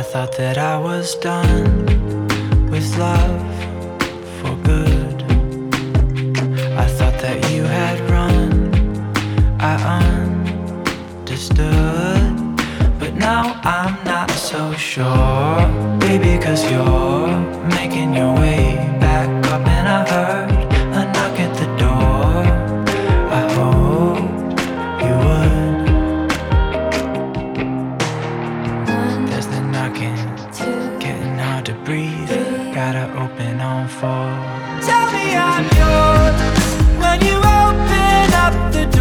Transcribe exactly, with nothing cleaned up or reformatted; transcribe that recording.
thought that I was done with love for good. I thought that you had run, I understood. But now I'm not so sure, baby, cause you're making your way back up. And I heard a knock at the door, I hope you would. There's the knocking, getting hard to breathe, gotta open on four. Tell me I'm yours when you open up the door.